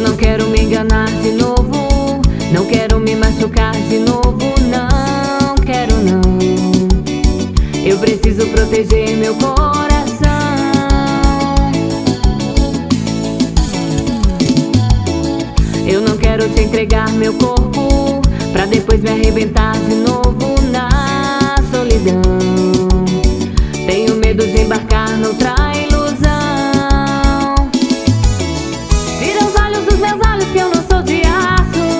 não quero me enganar de novo, não quero me machucar de novo, não quero não. Eu preciso proteger meu coração. Eu não quero te entregar meu corpo pra depois me arrebentar de novo na solidão. Tenho medo de embarcar noutra ilusão. Tira os olhos dos meus olhos que eu não sou de aço,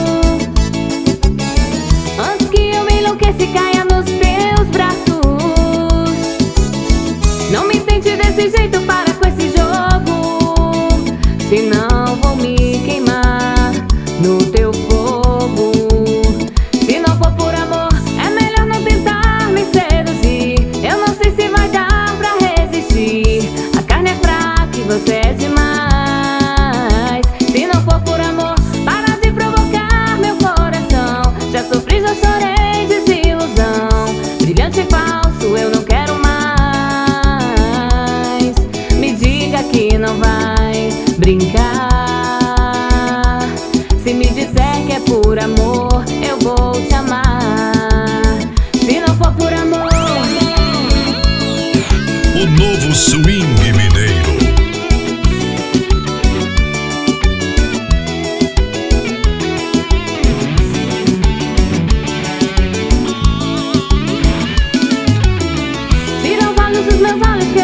antes que eu me enlouqueça e caia nos teus braços. Não me tente desse jeito, para com esse jogo, senão vou me queimar no teu fogo. Se não for por amor, é melhor não tentar me seduzir. Eu não sei se vai dar pra resistir. A carne é fraca e você é demais. Se não for por amor, para de provocar meu coração. Já sofri, já chorei, desilusão. Brilhante e falso, eu não quero mais. Me diga que não vai brincar. Se me disser que é por amor, eu vou te amar. Se não for por amor. O novo swing mineiro. Tira os olhos dos meus olhos que